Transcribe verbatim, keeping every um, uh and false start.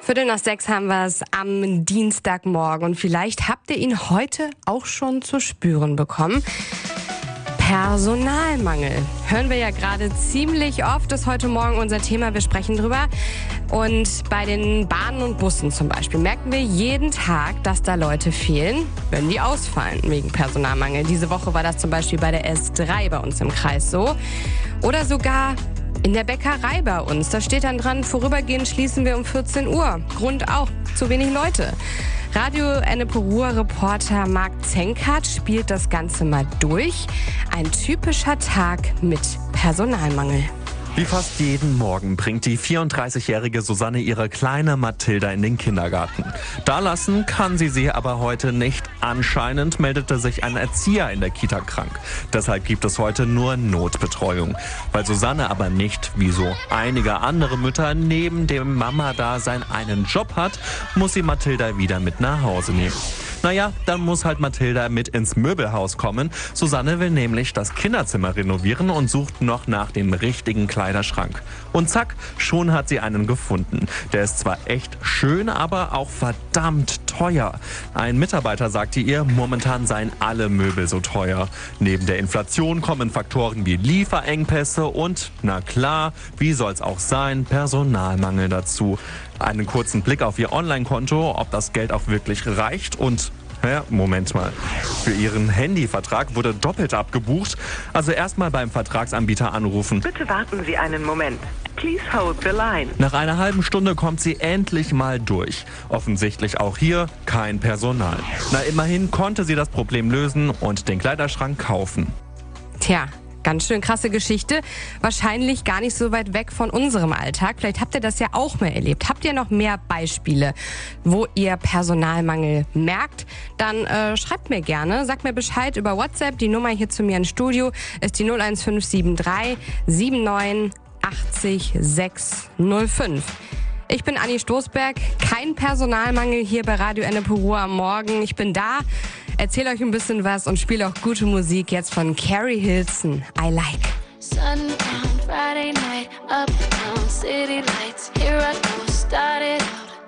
Viertel nach sechs haben wir es am Dienstagmorgen und vielleicht habt ihr ihn heute auch schon zu spüren bekommen. Personalmangel. Hören wir ja gerade ziemlich oft, ist heute Morgen unser Thema, wir sprechen drüber. Und bei den Bahnen und Bussen zum Beispiel merken wir jeden Tag, dass da Leute fehlen, wenn die ausfallen wegen Personalmangel. Diese Woche war das zum Beispiel bei der S drei bei uns im Kreis so. Oder sogar in der Bäckerei bei uns. Da steht dann dran, vorübergehend schließen wir um vierzehn Uhr. Grund auch, zu wenig Leute. Radio Ennepe-Ruhr-Reporter Marc Zenkert spielt das Ganze mal durch. Ein typischer Tag mit Personalmangel. Wie fast jeden Morgen bringt die vierunddreißigjährige Susanne ihre kleine Mathilda in den Kindergarten. Da lassen kann sie sie aber heute nicht. Anscheinend meldete sich ein Erzieher in der Kita krank. Deshalb gibt es heute nur Notbetreuung. Weil Susanne aber nicht, wie so einige andere Mütter, neben dem Mama-Dasein einen Job hat, muss sie Mathilda wieder mit nach Hause nehmen. Naja, dann muss halt Mathilda mit ins Möbelhaus kommen. Susanne will nämlich das Kinderzimmer renovieren und sucht noch nach dem richtigen Kleiderschrank. Und zack, schon hat sie einen gefunden. Der ist zwar echt schön, aber auch verdammt teuer. Ein Mitarbeiter sagte ihr, momentan seien alle Möbel so teuer. Neben der Inflation kommen Faktoren wie Lieferengpässe und, na klar, wie soll's auch sein, Personalmangel dazu. Einen kurzen Blick auf ihr Online-Konto, ob das Geld auch wirklich reicht und ja, Moment mal. Für ihren Handyvertrag wurde doppelt abgebucht. Also erstmal beim Vertragsanbieter anrufen. Bitte warten Sie einen Moment. Please hold the line. Nach einer halben Stunde kommt sie endlich mal durch. Offensichtlich auch hier kein Personal. Na, immerhin konnte sie das Problem lösen und den Kleiderschrank kaufen. Tja. Ganz schön krasse Geschichte. Wahrscheinlich gar nicht so weit weg von unserem Alltag. Vielleicht habt ihr das ja auch mal erlebt. Habt ihr noch mehr Beispiele, wo ihr Personalmangel merkt? Dann äh, schreibt mir gerne. Sagt mir Bescheid über WhatsApp. Die Nummer hier zu mir ins Studio ist die null eins fünf sieben drei sieben neun acht null sechs null fünf. Ich bin Anni Stoßberg. Kein Personalmangel hier bei Radio Ennepe-Ruhr am Morgen. Ich bin da. Erzähl euch ein bisschen was und spiele auch gute Musik jetzt von Carrie Hilson. I like. Sundown, Friday night, up and down, city lights. Here I go, started out.